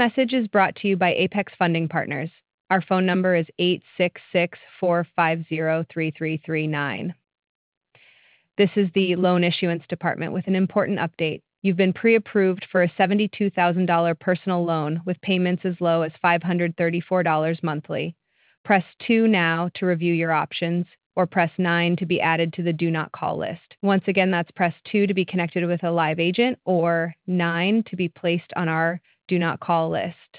Message is brought to you by Apex Funding Partners. Our phone number is 866-450-3339. This is the Loan Issuance Department with an important update. You've been pre-approved for a $72,000 personal loan with payments as low as $534 monthly. Press 2 now to review your options, or press 9 to be added to the Do Not Call list. Once again, that's press 2 to be connected with a live agent, or 9 to be placed on our Do Not Call list.